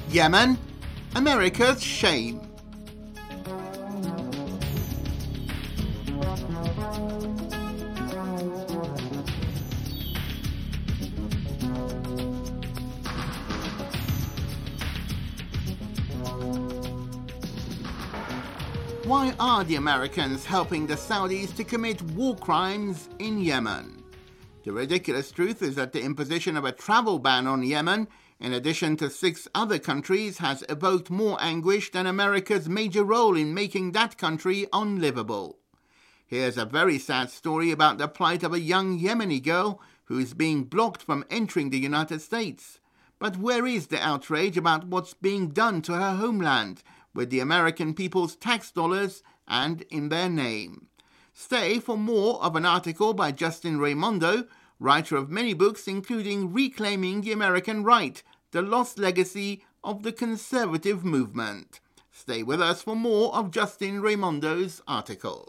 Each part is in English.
Yemen, America's shame. Why are the Americans helping the Saudis to commit war crimes in Yemen? The ridiculous truth is that the imposition of a travel ban on Yemen, in addition to 6 other countries, has evoked more anguish than America's major role in making that country unlivable. Here's a very sad story about the plight of a young Yemeni girl who is being blocked from entering the United States. But where is the outrage about what's being done to her homeland, with the American people's tax dollars and in their name? Stay for more of an article by Justin Raimondo, writer of many books including Reclaiming the American Right, the Lost Legacy of the Conservative Movement. Stay with us for more of Justin Raimondo's article.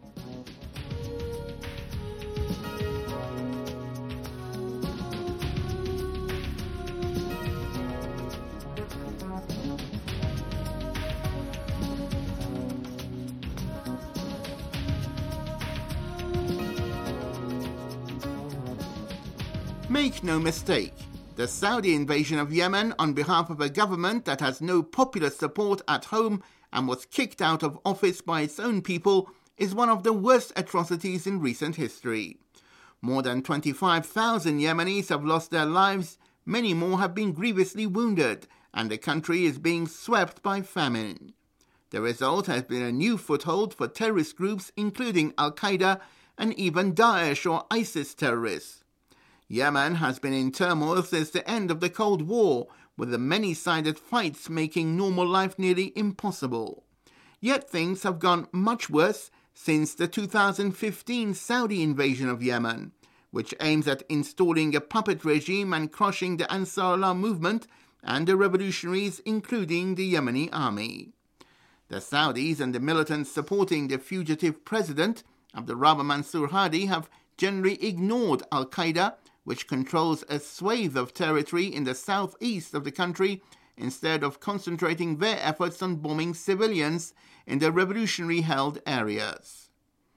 Make no mistake, the Saudi invasion of Yemen on behalf of a government that has no popular support at home and was kicked out of office by its own people is one of the worst atrocities in recent history. More than 25,000 Yemenis have lost their lives, many more have been grievously wounded, and the country is being swept by famine. The result has been a new foothold for terrorist groups including Al-Qaeda and even Daesh or ISIS terrorists. Yemen has been in turmoil since the end of the Cold War, with the many-sided fights making normal life nearly impossible. Yet things have gone much worse since the 2015 Saudi invasion of Yemen, which aims at installing a puppet regime and crushing the Ansar Allah movement and the revolutionaries, including the Yemeni army. The Saudis and the militants supporting the fugitive president, Abdurrahman Mansur Hadi, have generally ignored Al-Qaeda, which controls a swathe of territory in the southeast of the country, instead of concentrating their efforts on bombing civilians in the revolutionary-held areas.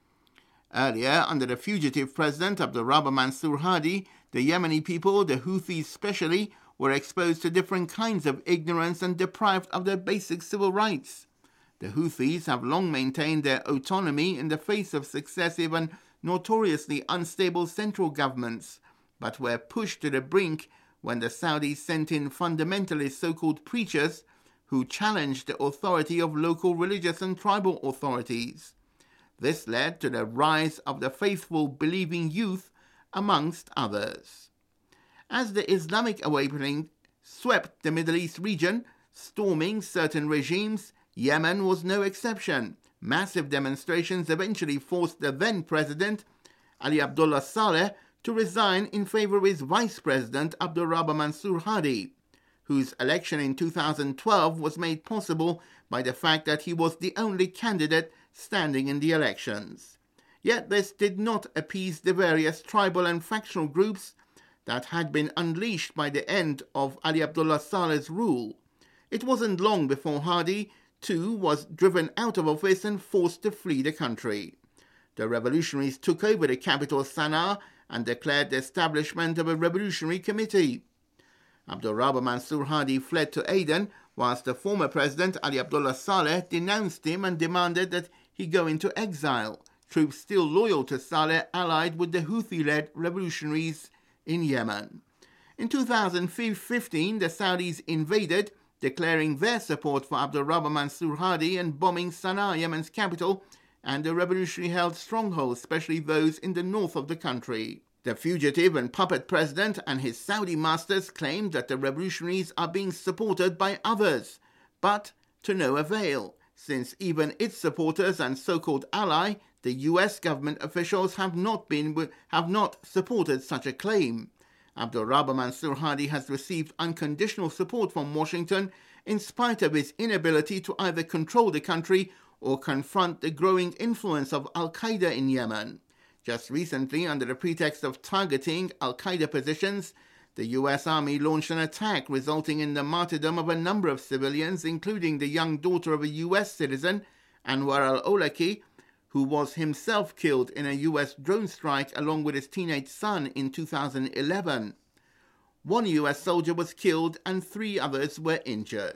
Earlier, under the fugitive president Abdurrahman Mansur Hadi, the Yemeni people, the Houthis especially, were exposed to different kinds of ignorance and deprived of their basic civil rights. The Houthis have long maintained their autonomy in the face of successive and notoriously unstable central governments, but were pushed to the brink when the Saudis sent in fundamentalist so-called preachers who challenged the authority of local religious and tribal authorities. This led to the rise of the faithful believing youth, amongst others. As the Islamic awakening swept the Middle East region, storming certain regimes, Yemen was no exception. Massive demonstrations eventually forced the then president, Ali Abdullah Saleh, to resign in favor of his vice president, Abdurrahman Mansur Hadi, whose election in 2012 was made possible by the fact that he was the only candidate standing in the elections. Yet this did not appease the various tribal and factional groups that had been unleashed by the end of Ali Abdullah Saleh's rule. It wasn't long before Hadi, too, was driven out of office and forced to flee the country. The revolutionaries took over the capital Sana'a and declared the establishment of a revolutionary committee. Abdurrahman Mansur Hadi fled to Aden, whilst the former president Ali Abdullah Saleh denounced him and demanded that he go into exile. Troops still loyal to Saleh allied with the Houthi-led revolutionaries in Yemen. In 2015, the Saudis invaded, declaring their support for Abdurrahman Mansur Hadi and bombing Sana'a, Yemen's capital, and the revolutionary-held strongholds, especially those in the north of the country. The fugitive and puppet president and his Saudi masters claimed that the revolutionaries are being supported by others, but to no avail, since even its supporters and so-called ally, the US government officials, have not supported such a claim. Abdurrahman Mansur Hadi has received unconditional support from Washington in spite of his inability to either control the country or confront the growing influence of Al-Qaeda in Yemen. Just recently, under the pretext of targeting Al-Qaeda positions, the US Army launched an attack resulting in the martyrdom of a number of civilians, including the young daughter of a US citizen, Anwar al-Awlaki, who was himself killed in a US drone strike along with his teenage son in 2011. One US soldier was killed and 3 others were injured.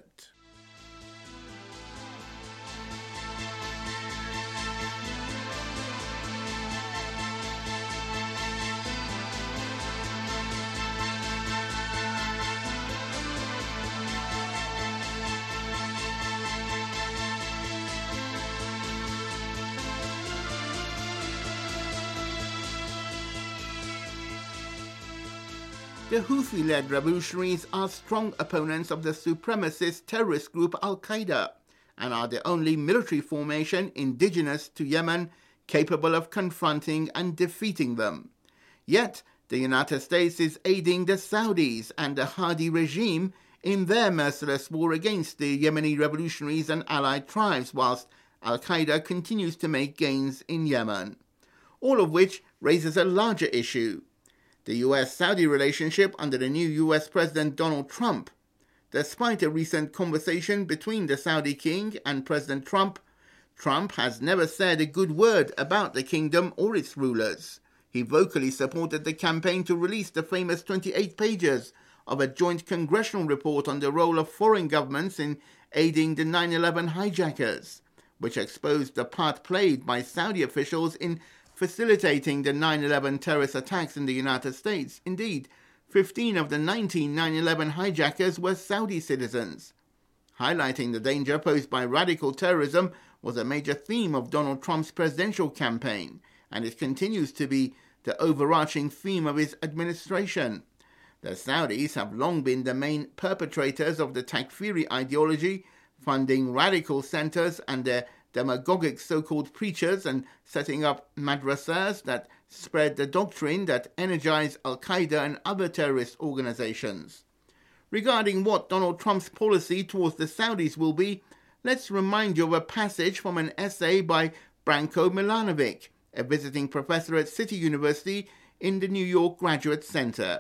The Houthi-led revolutionaries are strong opponents of the supremacist terrorist group Al-Qaeda and are the only military formation indigenous to Yemen capable of confronting and defeating them. Yet, the United States is aiding the Saudis and the Hadi regime in their merciless war against the Yemeni revolutionaries and allied tribes, whilst Al-Qaeda continues to make gains in Yemen. All of which raises a larger issue: the US-Saudi relationship under the new US President Donald Trump. Despite a recent conversation between the Saudi king and President Trump, Trump has never said a good word about the kingdom or its rulers. He vocally supported the campaign to release the famous 28 pages of a joint congressional report on the role of foreign governments in aiding the 9/11 hijackers, which exposed the part played by Saudi officials in facilitating the 9/11 terrorist attacks in the United States. Indeed, 15 of the 19 9/11 hijackers were Saudi citizens. Highlighting the danger posed by radical terrorism was a major theme of Donald Trump's presidential campaign, and it continues to be the overarching theme of his administration. The Saudis have long been the main perpetrators of the Takfiri ideology, funding radical centers and their demagogic so-called preachers and setting up madrasas that spread the doctrine that energize Al-Qaeda and other terrorist organizations. Regarding what Donald Trump's policy towards the Saudis will be, let's remind you of a passage from an essay by Branko Milanovic, a visiting professor at City University in the New York Graduate Center.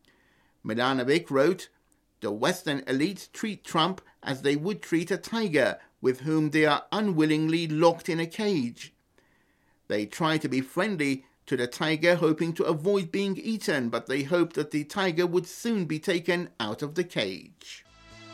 Milanovic wrote, "The Western elites treat Trump as they would treat a tiger with whom they are unwillingly locked in a cage. They try to be friendly to the tiger, hoping to avoid being eaten, but they hope that the tiger would soon be taken out of the cage."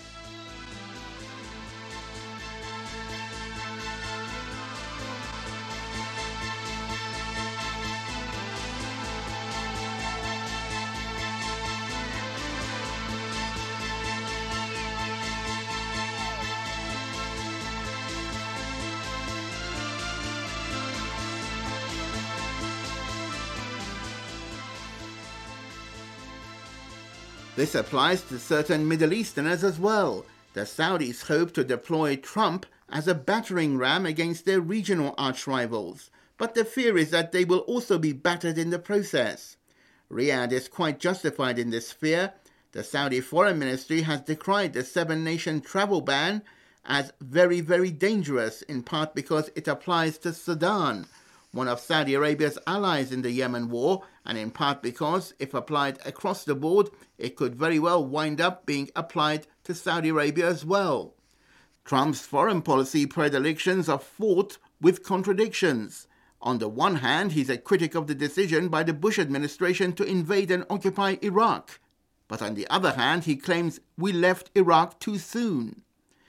This applies to certain Middle Easterners as well. The Saudis hope to deploy Trump as a battering ram against their regional arch-rivals, but the fear is that they will also be battered in the process. Riyadh is quite justified in this fear. The Saudi Foreign Ministry has decried the 7-nation travel ban as very, very dangerous, in part because it applies to Sudan, one of Saudi Arabia's allies in the Yemen war, and in part because, if applied across the board, it could very well wind up being applied to Saudi Arabia as well. Trump's foreign policy predilections are fraught with contradictions. On the one hand, he's a critic of the decision by the Bush administration to invade and occupy Iraq. But on the other hand, he claims we left Iraq too soon.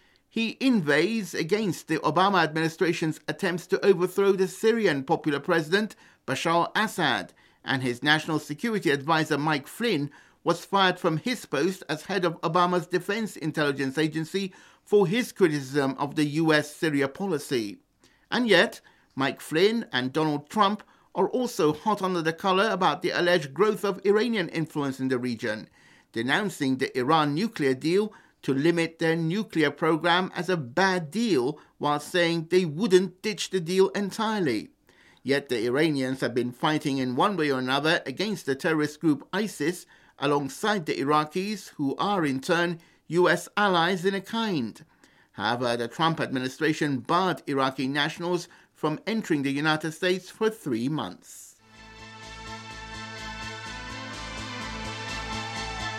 He inveighs against the Obama administration's attempts to overthrow the Syrian Popular President Bashar al-Assad, and his national security advisor Mike Flynn was fired from his post as head of Obama's Defense Intelligence Agency for his criticism of the US Syria policy. And yet, Mike Flynn and Donald Trump are also hot under the collar about the alleged growth of Iranian influence in the region, denouncing the Iran nuclear deal to limit their nuclear program as a bad deal, while saying they wouldn't ditch the deal entirely. Yet the Iranians have been fighting in one way or another against the terrorist group ISIS alongside the Iraqis, who are in turn US allies in a kind. However, the Trump administration barred Iraqi nationals from entering the United States for 3 months.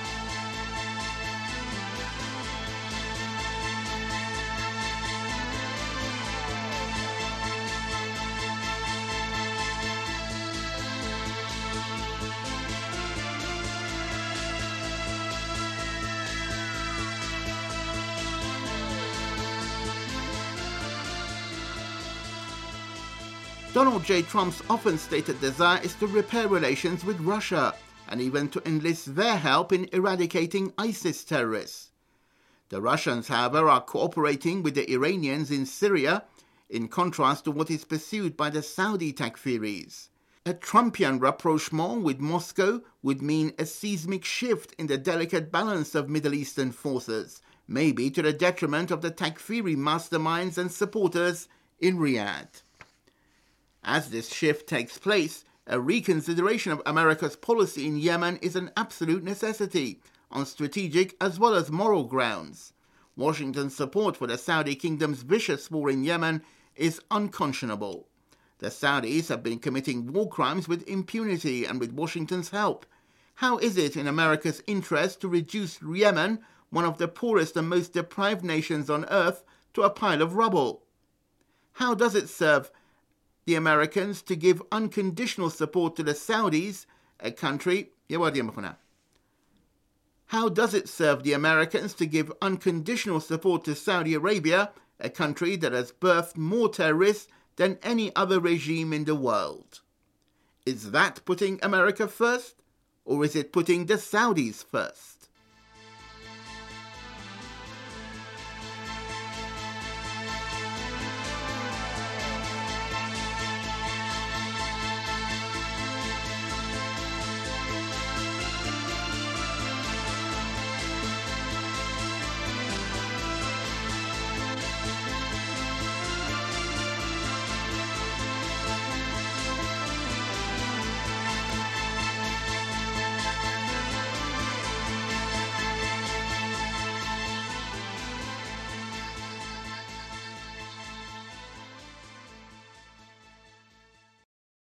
Donald J. Trump's often stated desire is to repair relations with Russia and even to enlist their help in eradicating ISIS terrorists. The Russians, however, are cooperating with the Iranians in Syria, in contrast to what is pursued by the Saudi Takfiris. A Trumpian rapprochement with Moscow would mean a seismic shift in the delicate balance of Middle Eastern forces, maybe to the detriment of the Takfiri masterminds and supporters in Riyadh. As this shift takes place, a reconsideration of America's policy in Yemen is an absolute necessity, on strategic as well as moral grounds. Washington's support for the Saudi kingdom's vicious war in Yemen is unconscionable. The Saudis have been committing war crimes with impunity and with Washington's help. How is it in America's interest to reduce Yemen, one of the poorest and most deprived nations on earth, to a pile of rubble? How does it serve the Americans to give unconditional support to the Saudis, a country... How does it serve the Americans to give unconditional support to Saudi Arabia, a country that has birthed more terrorists than any other regime in the world? Is that putting America first, or is it putting the Saudis first?